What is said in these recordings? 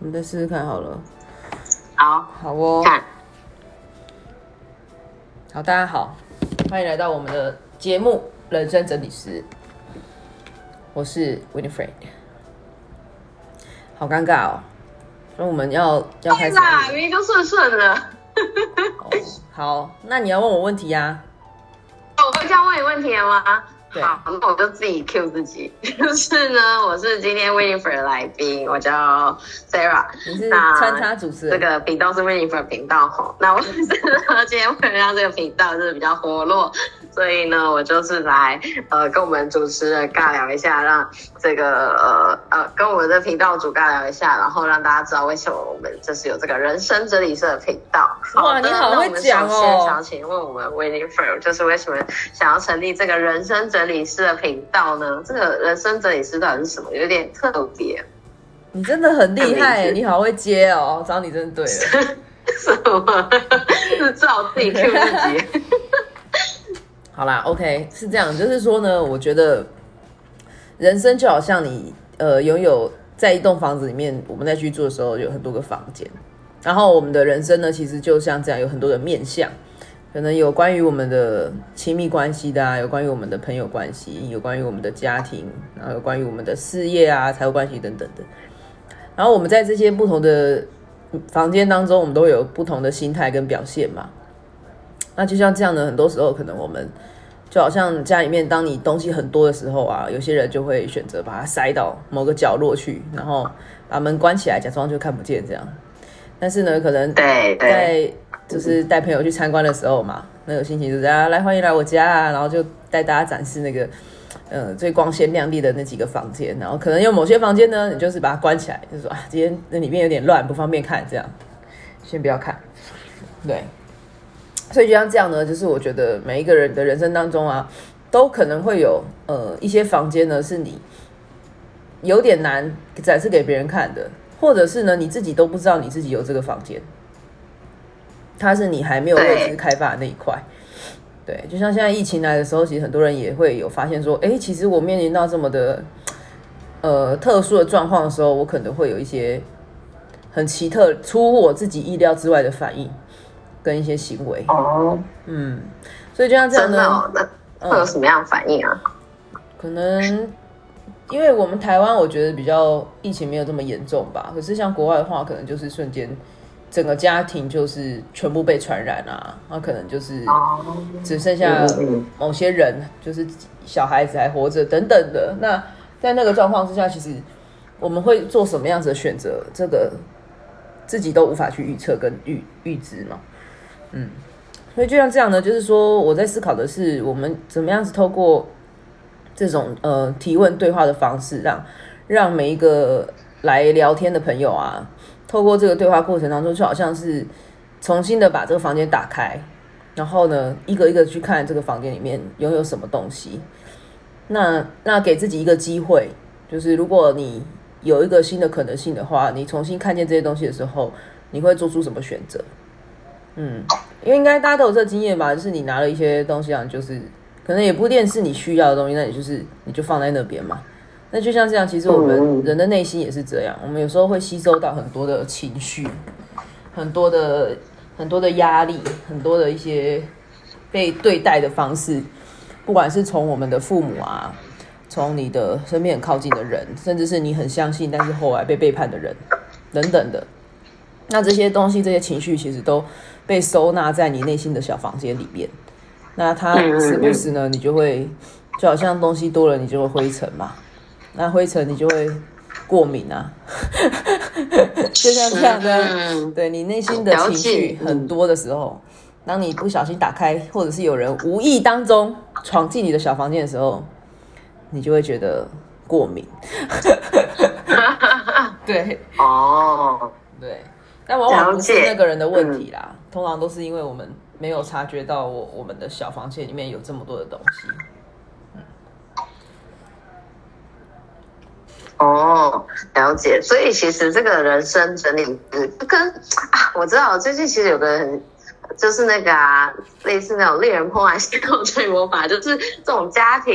我们再试试看好了。 好哦， 看。 好，大家好，欢迎来到我们的节目《人生整理师》，我是 Winifred。好尴尬哦，所以我们要开始。 明明就顺顺了。 好，那你要问我问题啊？ 我会这样问你问题了吗？ 好， 那我就自己 cue 自己。就是呢，我是今天 Winifred 的来宾，我叫 Sarah。 你是穿插主持人。 这个频道是 Winifred 频道吼。那我是呢，今天为了让这个频道就是比较活络，所以呢，我就是来跟我们主持人尬聊一下，让这个跟我们的频道主尬聊一下，然后让大家知道为什么我们就是有这个人生整理师的频道。 哇，你好会讲哦！ 那我们首先想请问我们 Winifred， 就是为什么想要成立这个人生整理师的频道呢？这个人生整理师到底是什么？有点特别。 你真的很厉害，你好会接哦！找你真的对了。 什么？是照自己 Q 自己。 好啦 ，OK， 是这样，就是说呢，我觉得人生就好像你拥有在一栋房子里面，我们在居住的时候有很多个房间，然后我们的人生呢，其实就像这样有很多的面向，可能有关于我们的亲密关系的啊，有关于我们的朋友关系，有关于我们的家庭，然后有关于我们的事业啊、财务关系等等的。然后我们在这些不同的房间当中，我们都有不同的心态跟表现嘛。那就像这样呢，很多时候可能我们就好像家里面，当你东西很多的时候啊，有些人就会选择把它塞到某个角落去，然后把门关起来，假装就看不见这样。但是呢，可能在就是带朋友去参观的时候嘛，那个心情就是啊，欢迎来我家啊，然后就带大家展示那个最光鲜亮丽的那几个房间，然后可能有某些房间呢，你就是把它关起来，就是说啊，今天那里面有点乱，不方便看，这样先不要看，对。所以就像这样呢，就是我觉得每一个人的人生当中啊，都可能会有一些房间呢，是你有点难展示给别人看的，或者是呢你自己都不知道你自己有这个房间，它是你还没有为之开发的那一块。对，就像现在疫情来的时候，其实很多人也会有发现说，其实我面临到这么的特殊的状况的时候，我可能会有一些很奇特、出乎我自己意料之外的反应。跟一些行为所以就像这样呢， 那会有什么样的反应啊？ 可能因为我们台湾我觉得比较疫情没有这么严重吧，可是像国外的话，可能就是瞬间整个家庭就是全部被传染啊，那可能就是只剩下某些人，就是小孩子还活着等等的。那在那个状况之下，其实我们会做什么样子的选择，这个自己都无法去预测跟预知嘛。所以就像这样呢，就是说我在思考的是，我们怎么样子透过这种提问对话的方式，让每一个来聊天的朋友啊，透过这个对话过程当中，就好像是重新的把这个房间打开，然后呢，一个一个去看这个房间里面拥有什么东西。那给自己一个机会，就是如果你有一个新的可能性的话，你重新看见这些东西的时候，你会做出什么选择？因为应该大家都有这个经验吧，就是你拿了一些东西啊，就是可能也不一定是你需要的东西，那你就放在那边嘛。那就像这样，其实我们人的内心也是这样，我们有时候会吸收到很多的情绪，很多的压力，很多的一些被对待的方式，不管是从我们的父母啊，从你的身边很靠近的人，甚至是你很相信但是后来被背叛的人等等的。那这些东西这些情绪其实都被收纳在你内心的小房间里面，那它时不时呢，你就好像东西多了，你就会灰尘嘛，那灰尘你就会过敏啊，就像这样的，对，你内心的情绪很多的时候，当你不小心打开，或者是有人无意当中闯进你的小房间的时候，你就会觉得过敏。对，对。但往往不是那个人的问题啦，通常都是因为我们没有察觉到我们的小房间里面有这么多的东西。 了解。所以其实这个人生整理跟我知道最近其实有个很就是那个类似那种令人怦然心动追魔法，就是这种家庭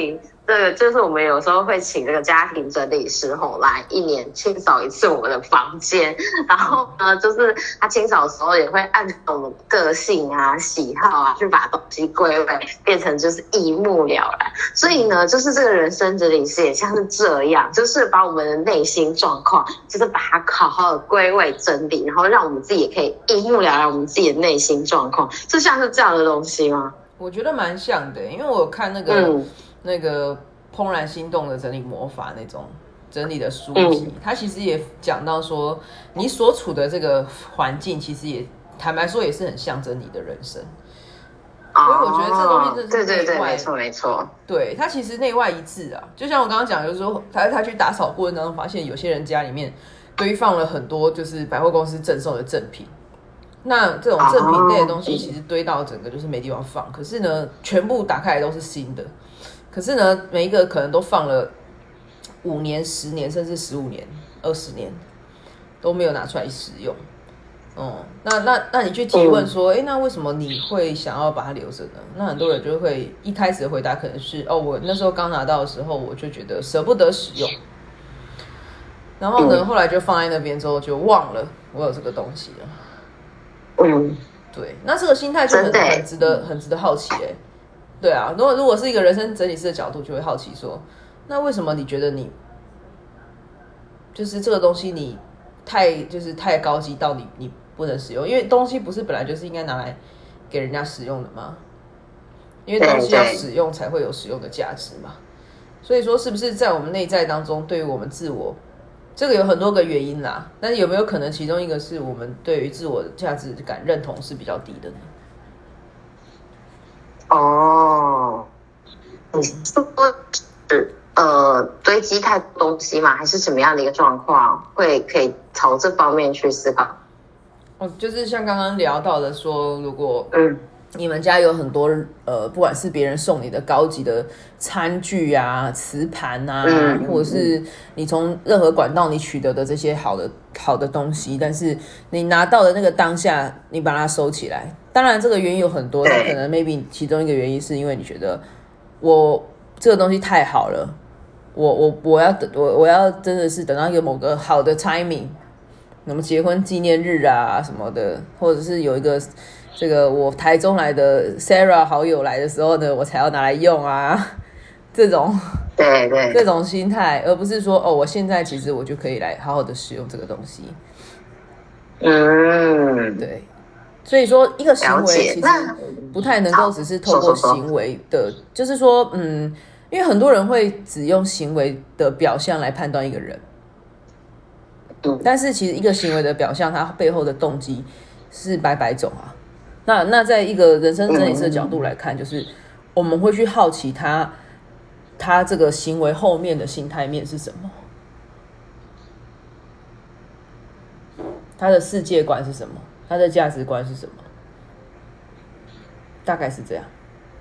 这个就是我们有时候会请这个家庭整理师来1年清扫一次我们的房间，然后呢，就是他清扫的时候也会按照我们个性啊、喜好啊，去把东西归位，变成就是一目了然。所以呢，就是这个人生整理师也像是这样，就是把我们的内心状况，就是把它好好的归位整理，然后让我们自己也可以一目了然我们自己的内心状况，就像是这样的东西吗？ 我觉得蛮像的，因为我有看那个怦然心动的整理魔法那种整理的书籍，它其实也讲到说，你所处的这个环境，其实也坦白说也是很象征你的人生。所以我觉得这东西真的是内外， 对，没错， 对，它其实内外一致啊。就像我刚刚讲，就是说他去打扫过程当中，发现有些人家里面堆放了很多就是百货公司赠送的赠品。那这种赠品类的东西，其实堆到整个就是没地方放。可是呢，全部打开来都是新的。可是呢，每一个可能都放了5年、10年，甚至15年、20年，都没有拿出来使用。那你去提问说，那为什么你会想要把它留着呢？那很多人就会一开始的回答可能是，我那时候刚拿到的时候，我就觉得舍不得使用。然后呢，后来就放在那边之后，就忘了我有这个东西了。对，那这个心态就很值得好奇对啊，如果是一个人生整理师的角度，就会好奇说，那为什么你觉得你就是这个东西你太高级到你不能使用？因为东西不是本来就是应该拿来给人家使用的吗？因为东西要使用才会有使用的价值嘛。所以说，是不是在我们内在当中，对于我们自我，这个有很多个原因啦，但是有没有可能其中一个是我们对于自我的价值感认同是比较低的呢？ 你说堆积太多东西吗？还是什么样的一个状况可以朝这方面去思考？ 就是像刚刚聊到的说，如果你们家有很多不管是别人送你的高级的餐具啊、瓷盘啊，或者是你从任何管道你取得的这些好的东西，但是你拿到的那个当下，你把它收起来。当然，这个原因有很多，但可能 maybe 其中一个原因是因为你觉得我这个东西太好了，我要真的是等到一个某个好的 timing， 什么结婚纪念日啊什么的，或者是有一个这个我台中来的 Sarah 好友来的时候呢，我才要拿来用啊，这种心态，而不是说我现在其实我就可以来好好的使用这个东西。对。所以说，一个行为其实不太能够只是透过行为的，就是说，因为很多人会只用行为的表象来判断一个人，但是其实一个行为的表象，它背后的动机是百百种啊。那在一个人生整理师的角度来看，就是我们会去好奇他这个行为后面的心态面是什么，他的世界观是什么。他的价值观是什么？大概是这样。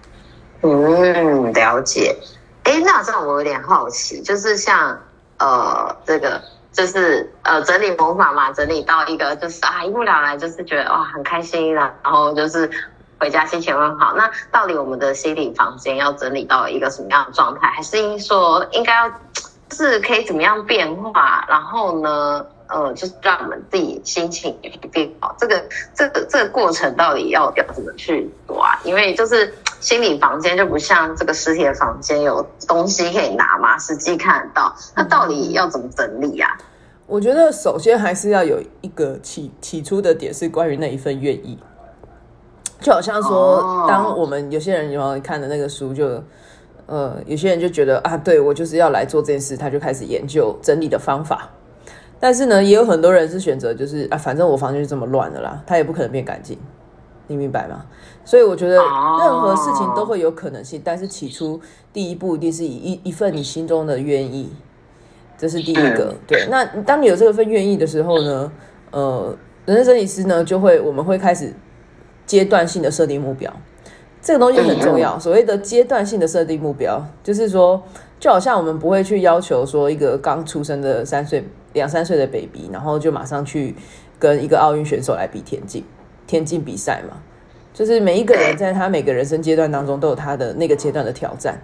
了解。那这样我有点好奇，就是像这个就是整理魔法嘛，整理到一个就是一目了然，就是觉得哇很开心啦，然后就是回家心情会很好。那到底我们的心理房间要整理到一个什么样的状态？还是说应该要就是可以怎么样变化？然后呢？就是让我们自己心情也变好。这个过程到底要怎么去做啊？因为就是心理房间就不像这个实体的房间有东西可以拿嘛，实际看得到。那到底要怎么整理啊？ 我觉得首先还是要有一个起初的点是关于那一份愿意。就好像说，当我们有些人有看的那个书就。有些人就觉得对我就是要来做这件事，他就开始研究整理的方法。但是呢，也有很多人是选择就是反正我房间就这么乱了啦，他也不可能变干净，你明白吗？所以我觉得任何事情都会有可能性，但是起初第一步一定是以一份你心中的愿意，这是第一个。对，那当你有这份愿意的时候呢，人生整理师呢我们会开始阶段性的设定目标。这个东西很重要，所谓的阶段性的设定目标，就是说，就好像我们不会去要求说一个刚出生的2、3岁的 baby， 然后就马上去跟一个奥运选手来比田径比赛嘛。就是每一个人在他每个人生阶段当中都有他的那个阶段的挑战。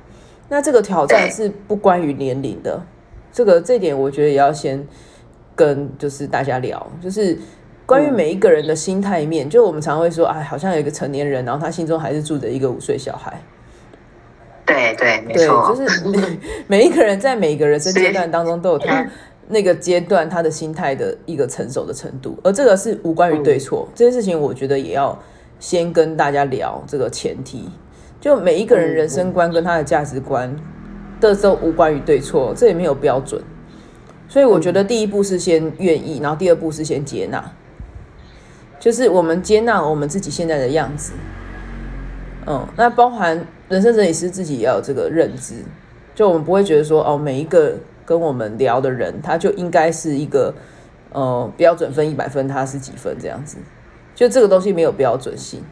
那这个挑战是不关于年龄的，这点我觉得也要先跟就是大家聊，就是关于每一个人的心态面，就我们常会说，哎，好像有一个成年人，然后他心中还是住着一个5岁小孩。 对，没错， 就是每一个人在每一个人生阶段当中都有他那个阶段他的心态的一个成熟的程度，而这个是无关于对错，这件事情我觉得也要先跟大家聊这个前提，就每一个人人生观跟他的价值观的都无关于对错，这也没有标准，所以我觉得第一步是先愿意，然后第二步是先接纳，就是我们接纳我们自己现在的样子。那包含人生整理师自己也要有这个认知，就我们不会觉得说每一个跟我们聊的人他就应该是一个标准分100分他是几分这样子，就这个东西没有标准性。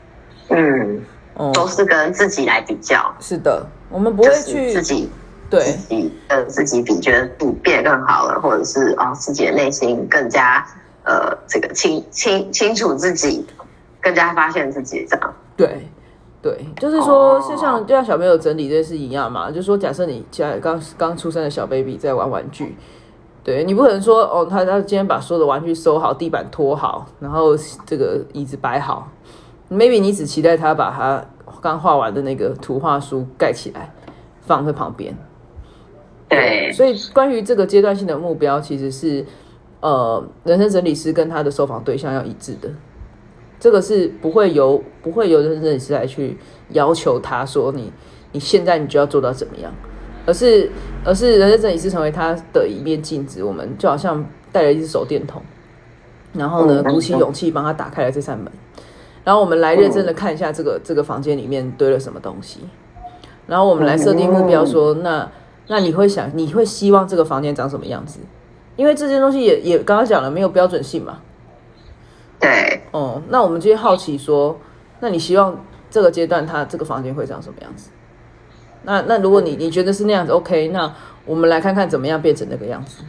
都是跟自己来比较。是的，我们不会去自己对自己比，觉得自己变得更好了，或者是自己的内心更加这个清楚自己，更加发现自己这样。 对，就是说，就像小朋友整理这件事一样嘛，就是说，假设你家刚出生的小 baby 在玩玩具，对你不可能说他今天把所有的玩具收好，地板拖好，然后这个椅子摆好 ，maybe 你只期待他把他刚画完的那个图画书盖起来，放在旁边。 对， 所以关于这个阶段性的目标，其实是人生整理师跟他的受访对象要一致的。这个是不会由人生整理师来去要求他说你现在你就要做到怎么样，而是人生整理师成为他的一面镜子，我们就好像带了一只手电筒，然后呢鼓起勇气帮他打开了这扇门，然后我们来认真的看一下这个房间里面堆了什么东西，然后我们来设定目标说那你会希望这个房间长什么样子，因为这些东西也刚刚讲了没有标准性嘛。 对， 那我们就会好奇说，那你希望这个阶段它这个房间会长什么样子？那如果你觉得是那样子 ，OK， 那我们来看看怎么样变成那个样子。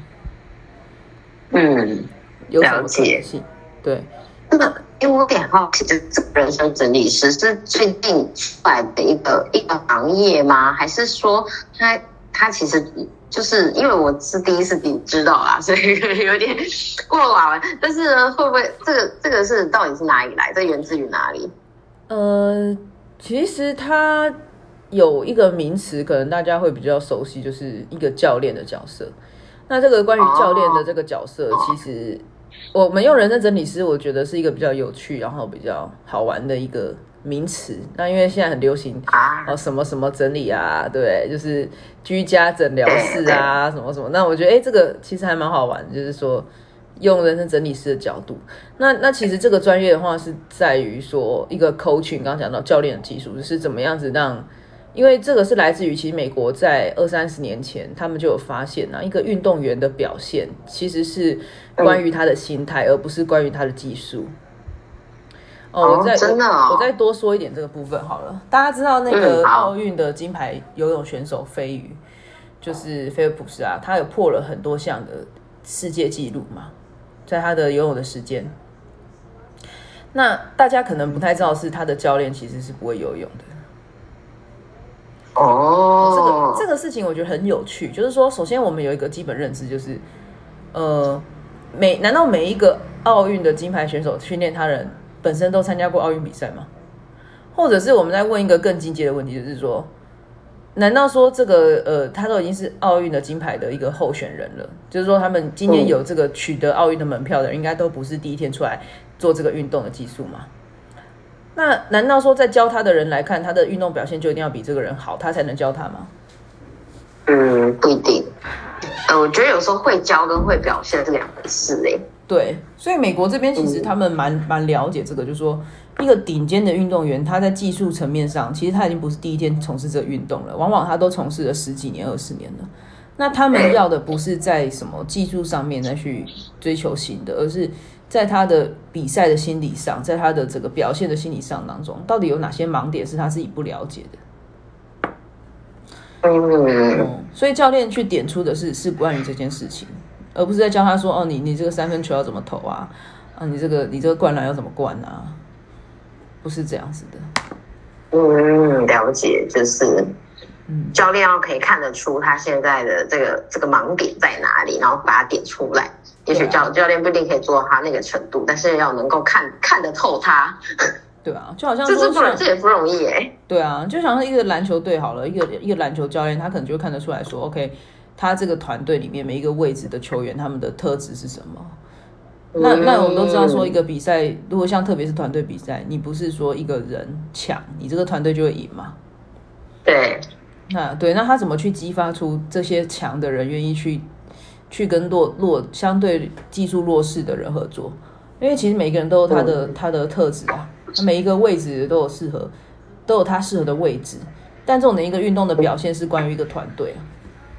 有什么可能性？对。 那因为我有点好奇，就是这个人生整理师是最近出来的一个行业吗？还是说他其实？就是因为我是第一次知道啦，所以有点过往。但是呢，会不会这个是到底是哪里来？这源自于哪里？ 其实它有一个名词，可能大家会比较熟悉，就是一个教练的角色。那这个关于教练的这个角色，其实我们用人生整理师，我觉得是一个比较有趣，然后比较好玩的一个名词。那因为现在很流行什么什么整理啊，对，就是居家诊疗室啊，什么什么。那我觉得这个其实还蛮好玩的，就是说用人生整理师的角度。那其实这个专业的话是在于说一个 coaching， 刚刚讲到教练的技术是怎么样子让，因为这个是来自于其实美国在20-30年前他们就有发现一个运动员的表现其实是关于他的心态，而不是关于他的技术。我再多说一点这个部分好了。大家知道那个奥运的金牌游泳选手飞鱼，就是菲尔普斯啊，他有破了很多项的世界纪录嘛，在他的游泳的时间。那大家可能不太知道是他的教练其实是不会游泳的。这个事情我觉得很有趣，就是说，首先我们有一个基本认知，就是难道每一个奥运的金牌选手训练他人本身都参加过奥运比赛吗？或者是我们在问一个更进阶的问题，就是说，难道说这个他都已经是奥运的金牌的一个候选人了？就是说，他们今天有这个取得奥运的门票的人，应该都不是第一天出来做这个运动的技术吗？那难道说在教他的人来看，他的运动表现就一定要比这个人好，他才能教他吗？ 不一定。我觉得有时候会教跟会表现是两回事欸。 对，所以美国这边其实他们蛮了解这个，就是说一个顶尖的运动员，他在技术层面上，其实他已经不是第一天从事这个运动了，往往他都从事了10几年、20年了。那他们要的不是在什么技术上面再去追求新的，而是在他的比赛的心理上，在他的这个表现的心理上当中，到底有哪些盲点是他自己不了解的？所以教练去点出的是关于这件事情，而不是在教他说你这个3分球要怎么投啊，你这个灌篮要怎么灌啊，不是这样子的。 了解，就是教练要可以看得出他现在的这个盲点在哪里，然后把它点出来。也许教练不一定可以做到他那个程度，但是要能够看得透他。 对啊，就好像说这也不容易耶。 对啊，就像一个篮球队好了，一个篮球教练，他可能就会看得出来说 ，OK， 他这个团队里面每一个位置的球员，他们的特质是什么。那我们都知道说，一个比赛如果像特别是团队比赛，你不是说一个人强，你这个团队就会赢嘛？ 对。 那他怎么去激发出这些强的人愿意去跟相对技术弱势的人合作？因为其实每个人都有他的特质啊，每一个位置都有他适合的位置，但这种的一个运动的表现是关于一个团队啊。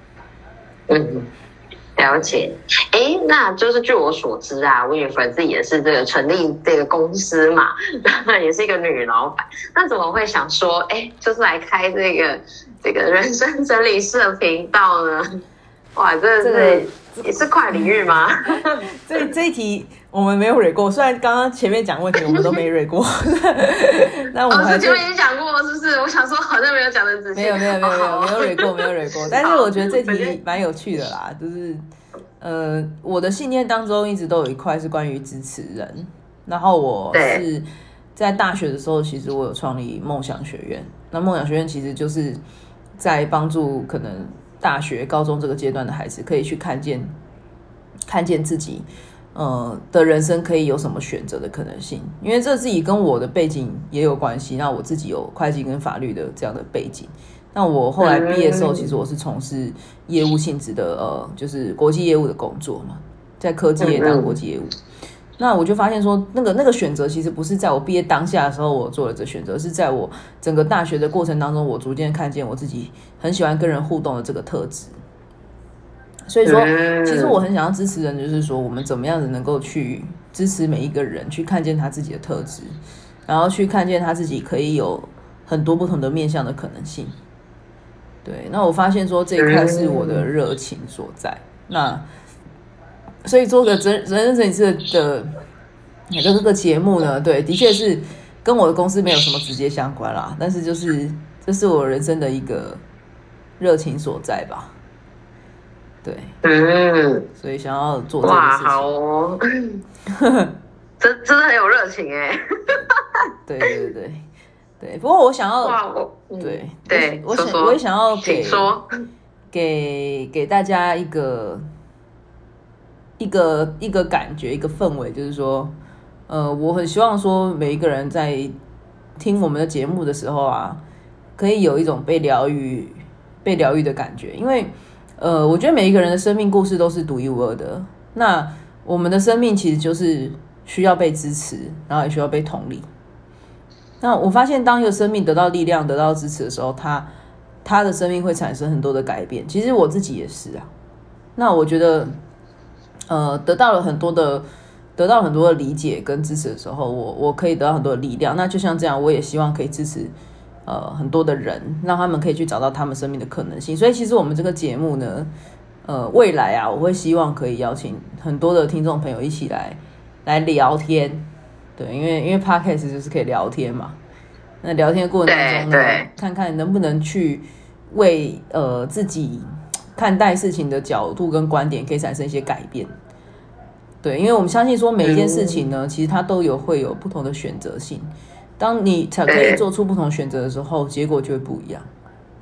了解。那就是据我所知啊，Winifred自己也是这个成立这个公司嘛，也是一个女老板。那怎么会想说，就是来开这个人生整理师的频道呢？哇，这是也是跨领域吗？ 这一题我们没有蕊过，虽然刚刚前面讲问题我们都没蕊过。那我们还前面已经讲过，是不是？我想说好像没有讲的仔细。 没有蕊过。但是我觉得这题蛮有趣的啦，就是我的信念当中一直都有一块是关于支持人，然后我是在大学的时候，其实我有创立梦想学院。那梦想学院其实就是在帮助可能大学、高中这个阶段的孩子，可以去看见自己的人生可以有什么选择的可能性。因为这自己跟我的背景也有关系，那我自己有会计跟法律的这样的背景。那我后来毕业的时候，其实我是从事业务性质的就是国际业务的工作嘛，在科技业当国际业务。那我就发现说，那个选择其实不是在我毕业当下的时候我做了这选择，是在我整个大学的过程当中，我逐渐看见我自己很喜欢跟人互动的这个特质。所以说，其实我很想要支持人，就是说我们怎么样子能够去支持每一个人，去看见他自己的特质，然后去看见他自己可以有很多不同的面向的可能性。对，那我发现说这一块是我的热情所在。那所以做个人生整理师的这个节目呢，对，的确是跟我的公司没有什么直接相关啦，但是就是这是我人生的一个热情所在吧。对，所以想要做这个事情。 哇，好哦，真的很有热情哎。 对，不过我想要， 对， 我也想要给大家一个感觉，一个氛围，就是说，我很希望说每一个人在听我们的节目的时候啊，可以有一种被疗愈的感觉，因为我觉得每一个人的生命故事都是独一无二的。那我们的生命其实就是需要被支持，然后也需要被同理。那我发现，当一个生命得到力量、得到支持的时候，他的生命会产生很多的改变。其实我自己也是啊。那我觉得，得到了很多的理解跟支持的时候，我可以得到很多的力量。那就像这样，我也希望可以支持很多的人，让他们可以去找到他们生命的可能性。所以，其实我们这个节目呢，未来啊，我会希望可以邀请很多的听众朋友一起来聊天。对，因为 podcast 就是可以聊天嘛。那聊天的过程当中呢，看看能不能去为自己看待事情的角度跟观点可以产生一些改变。对，因为我们相信说每一件事情呢，其实它都会有不同的选择性。当你才可以做出不同选择的时候，结果就会不一样。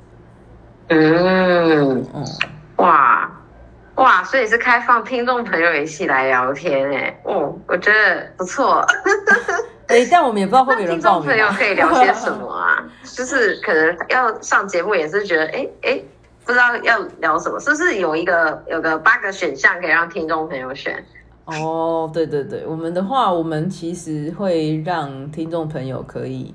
哇，所以是开放听众朋友一起来聊天哎，我觉得不错。 但我们也不知道会不会有人报名。 听众朋友可以聊些什么啊？就是可能要上节目也是觉得不知道要聊什么，是不是有个8个选项可以让听众朋友选？ 对，我们的话，我们其实会让听众朋友可以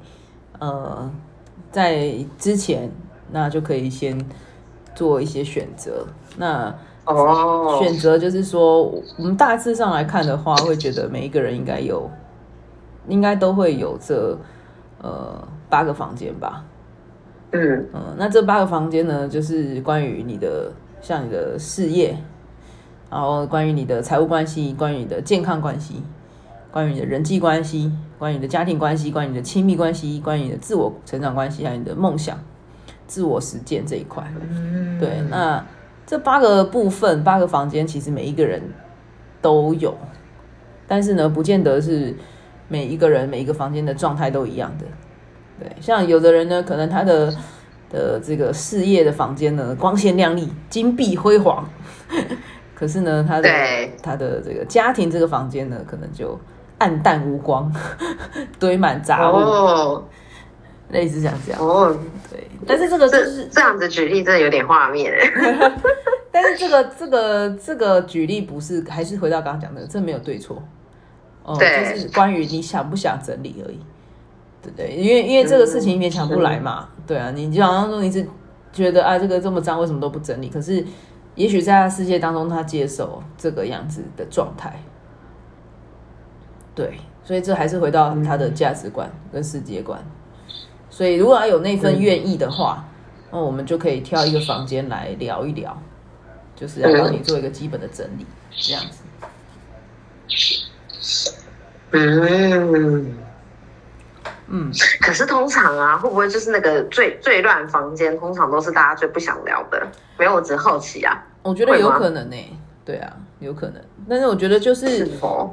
在之前那就可以先做一些选择。那选择就是说，我们大致上来看的话，会觉得每一个人应该都会有这8个房间吧。那这8个房间呢，就是关于像你的事业，然后关于你的财务关系，关于你的健康关系，关于你的人际关系，关于你的家庭关系，关于你的亲密关系，关于你的自我成长关系，还有你的梦想、 自我实践这一块。对，那这8个部分8个房间，其实每一个人都有，但是呢，不见得是每一个人每一个房间的状态都一样的。对，像有的人呢，可能他的这个事业的房间呢，光鲜亮丽、金碧辉煌，可是呢，他的这个家庭这个房间呢，可能就暗淡无光，堆满杂物，类似像这样。对，但是这个就是这样子举例，真的有点画面。 但是这个举例不是，还是回到刚刚讲的，这没有对错。就是关于你想不想整理而已。对，因为这个事情勉强不来嘛。对啊，你就好像说你是觉得啊，这个这么脏，为什么都不整理？可是也许在他世界当中，他接受这个样子的状态。对，所以这还是回到他的价值观跟世界观。所以如果他有那份愿意的话，那我们就可以挑一个房间来聊一聊，就是要帮你做一个基本的整理，这样子。 可是通常啊，会不会就是那个最乱房间，通常都是大家最不想聊的？没有，我只是好奇啊。 我觉得有可能对啊，有可能。但是我觉得就是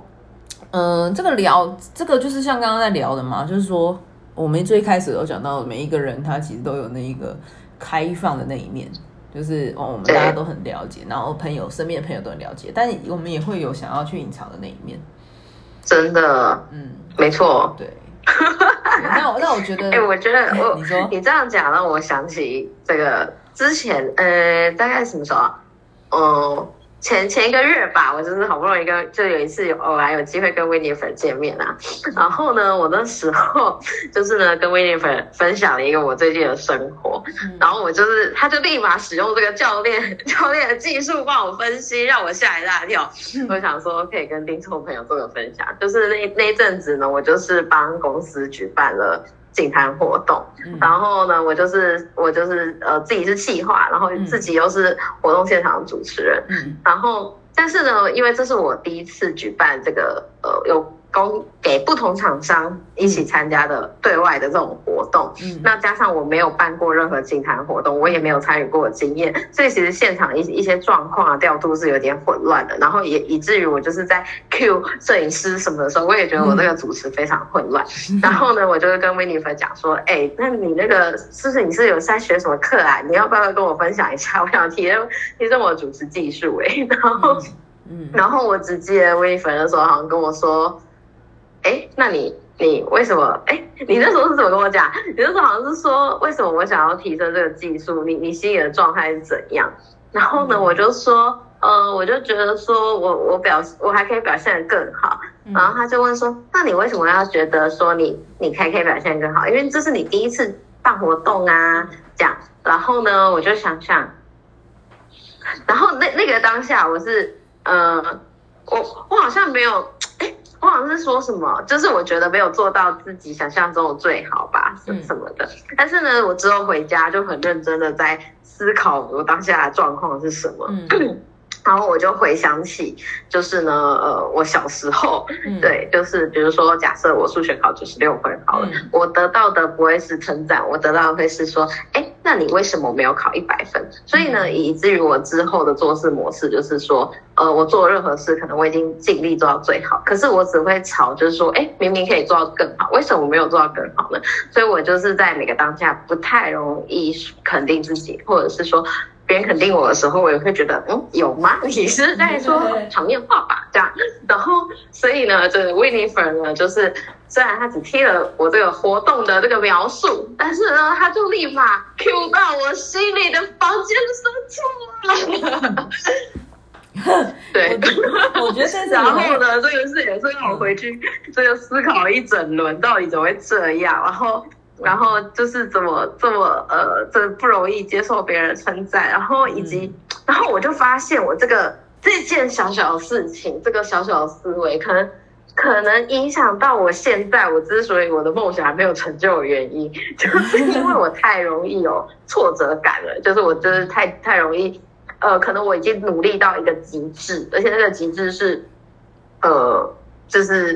这个就是像刚刚在聊的嘛，就是说我们最开始有讲到，每一个人他其实都有那一个开放的那一面，就是我们大家都很了解，然后身边的朋友都很了解，但我们也会有想要去隐藏的那一面。 真的，没错， 对。那我觉得， 我觉得你这样讲让我想起这个之前，大概什么时候啊？前一个月吧，我就是好不容易就有一次偶然有机会跟 Winifred 见面啊，然后呢，我那时候就是呢跟 Winifred 分享了一个我最近的生活，然后他就立马使用这个教练的技术帮我分析，让我吓一大跳。我想说可以跟听众朋友做个分享，就是那一阵子呢，我就是帮公司举办了净滩活动，然后呢，我就是自己是企划，然后自己又是活动现场的主持人，然后但是呢，因为这是我第一次举办这个有给不同厂商一起参加的对外的这种活动，那加上我没有办过任何净滩活动，我也没有参与过的经验，所以其实现场一些状况啊调度是有点混乱的，然后也以至于我就是在 cue 摄影师什么的时候，我也觉得我这个主持非常混乱。然后呢，我就跟 Winifred 讲说，那你那个是不是你是有在学什么课啊？你要不要跟我分享一下？我想提升我的主持技术然后我只记得 Winifred 的时候好像跟我说，那你为什么？你那时候是怎么跟我讲？你那时候好像是说，为什么我想要提升这个技术？你心里的状态是怎样？然后呢，我就说，我就觉得说我还可以表现得更好。然后他就问说，那你为什么要觉得说你可以表现得更好？因为这是你第一次办活动啊，这样。然后呢，我就想想，然后那个当下我是我好像没有。我好像是说什么，就是我觉得没有做到自己想象中的最好吧，什么的。但是呢，我之后回家就很认真的在思考我当下的状况是什么。然后我就回想起，就是呢，我小时候，对，就是比如说，假设我数学考96分好了，我得到的不会是称赞，我得到的会是说，那你为什么没有考100分？所以呢，以至于我之后的做事模式就是说，我做任何事，可能我已经尽力做到最好，可是我只会吵，就是说，明明可以做到更好，为什么我没有做到更好呢？所以我就是在每个当下不太容易肯定自己，或者是说，别人肯定我的时候，我也会觉得，有吗？你是在说场面话吧？这样，然后所以呢，这个 Winifred 呢，就是虽然他只听了我这个活动的这个描述，但是呢，他就立马 cue 到我心里的房间深处了。对， 我觉得然后呢，这个事也是让我回去这个思考一整轮，到底怎么会这样，然后就是怎么这么这不容易接受别人称赞，然后以及然后我就发现我这件小小的事情，这个小小的思维可能影响到我现在我之所以我的梦想还没有成就的原因，就是因为我太容易有挫折感了，就是我就是太容易可能我已经努力到一个极致，而且那个极致是就是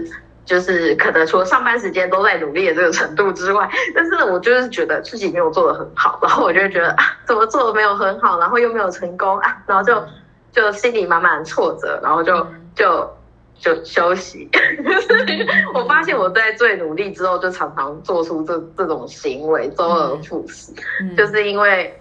就是可能除了上班时间都在努力的这个程度之外，但是呢，我就是觉得自己没有做得很好，然后我就会觉得啊，怎么做的没有很好，然后又没有成功啊，然后就心里满满的挫折，然后就休息。我发现我在最努力之后，就常常做出这种行为，周而复始，就是因为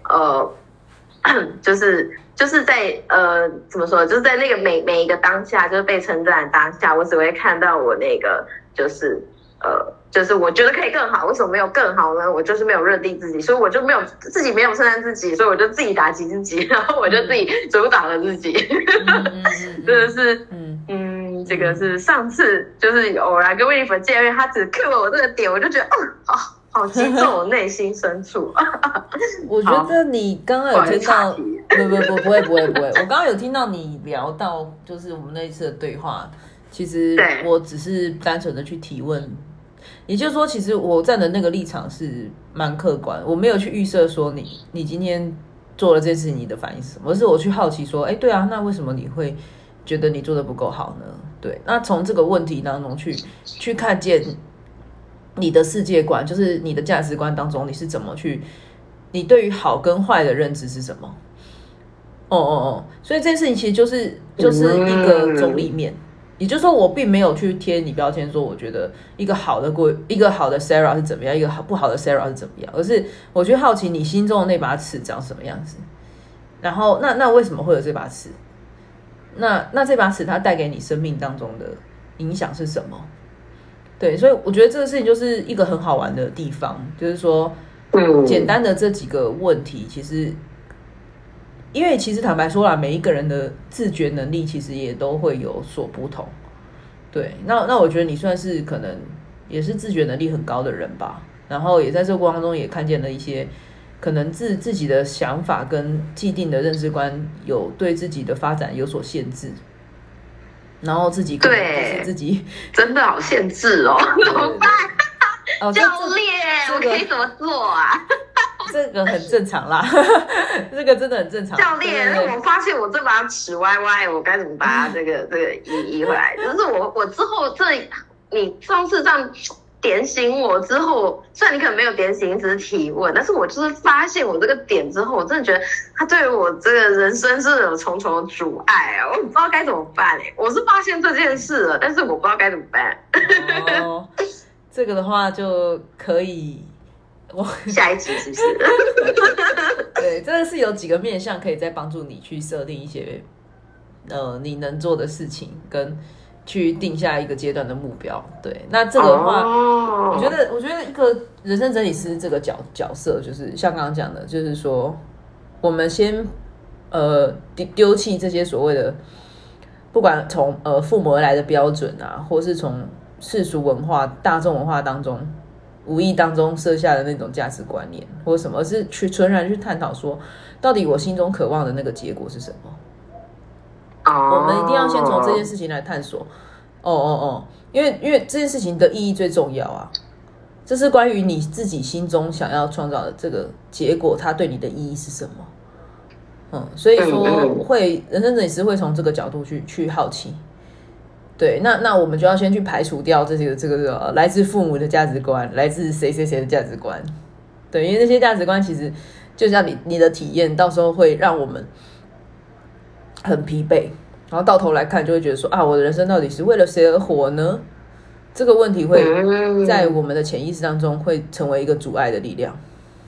就是在怎么说，就是在那个每一个当下，就是被称赞的当下，我只会看到我那个就是我觉得可以更好，为什么没有更好呢？我就是没有认定自己，所以我就没有自己没有称赞自己，所以我就自己打击自己，然后我就自己阻挡了自己。真的是这个是上次就是偶然跟威利粉见面，他只 cue 了我这个点，我就觉得好击中我内心深处。 我觉得你刚刚有听到，不会，我刚刚有听到你聊到，就是我们那一次的对话，其实我只是单纯的去提问，也就是说，其实我站的那个立场是蛮客观，我没有去预设说你今天做了这次你的反应是什么，而是我去好奇说，对啊，那为什么你会觉得你做的不够好呢？对，那从这个问题当中去看见你的世界观，就是你的价值观当中，你是怎么去，你对于好跟坏的认知是什么？所以这件事情其实就是一个中立面，也就是说，我并没有去贴你标签，说我觉得一个好的 Sarah 是怎么样，一个不好的 Sarah 是怎么样，而是我去好奇你心中的那把尺长什么样子，然后那为什么会有这把尺？那这把尺它带给你生命当中的影响是什么？对，所以我觉得这个事情就是一个很好玩的地方，就是说，简单的这几个问题，其实，因为其实坦白说啦，每一个人的自觉能力其实也都会有所不同。对，那我觉得你算是可能也是自觉能力很高的人吧，然后也在这个过程中也看见了一些可能自己的想法跟既定的认知观有对自己的发展有所限制。然后自己可能就是自己真的好限制哦，怎么办？教练，我可以怎么做啊？ 这个很正常啦，这个真的很正常。 教练，我发现我这把尺歪歪，我该怎么把它这个移回来？就是我之后你上次这样点醒我之后，虽然你可能没有点醒，只是提问，但是我就是发现我这个点之后，我真的觉得它对于我这个人生是有重重的阻碍啊！我不知道该怎么办我是发现这件事了，但是我不知道该怎么办。 这个的话就可以， 下一集是不是？ 对，真的是有几个面向可以再帮助你去设定一些你能做的事情跟。去定下一个阶段的目标，对，那这个的话，我觉得一个人生整理师这个角色，就是像刚刚讲的，就是说，我们先丢弃这些所谓的，不管从父母而来的标准啊，或是从世俗文化、大众文化当中无意当中设下的那种价值观念或什么，而是纯然去探讨说，到底我心中渴望的那个结果是什么。我们一定要先从这件事情来探索。因为这件事情的意义最重要啊，这是关于你自己心中想要创造的这个结果，它对你的意义是什么？所以说人生整理师会从这个角度去好奇。对，那我们就要先去排除掉这个来自父母的价值观，来自谁的价值观。对，因为那些价值观其实就像你的体验，到时候会让我们很疲惫，然后到头来看就会觉得说我的人生到底是为了谁而活呢？这个问题会在我们的潜意识当中会成为一个阻碍的力量。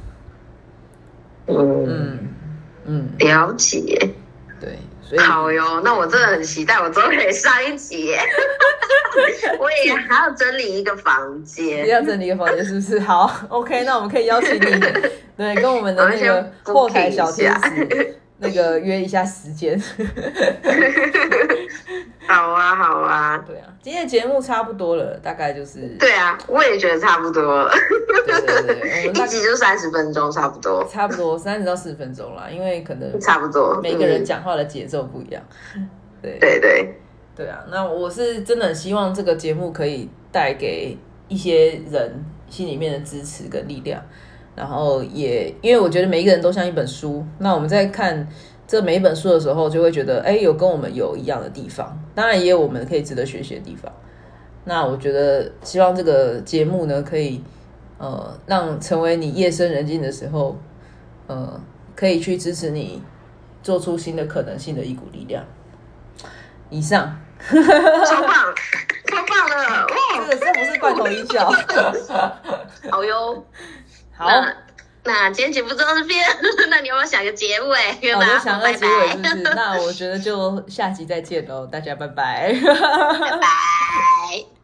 了解。 对，所以好哟，那我真的很期待我之后可以上一集耶。我也还要整理一个房间， 要整理一个房间是不是？好 ，OK， 那我们可以邀请你，对，跟我们的那个后台小天使那个约一下时间。 好啊， 对啊，今天的节目差不多了，大概就是对啊，我也觉得差不多了。 对， 一集就30分钟，差不多 30到40分钟啦，因为可能差不多每个人讲话的节奏不一样。对啊，那我是真的很希望这个节目可以带给一些人心里面的支持跟力量，然后也因为我觉得每一个人都像一本书，那我们在看这每一本书的时候，就会觉得有跟我们有一样的地方，当然也有我们可以值得学习的地方。 那我觉得希望这个节目呢，可以让成为你夜深人静的时候，可以去支持你做出新的可能性的一股力量。以上， 超棒，超棒了！哇， 这不是罐头音效。 好哟， 好。 那今天节目就到这边，那你有没有想个结尾？跟大家说拜拜。 结尾是不是？那我觉得就下集再见喽，大家拜拜。 拜拜。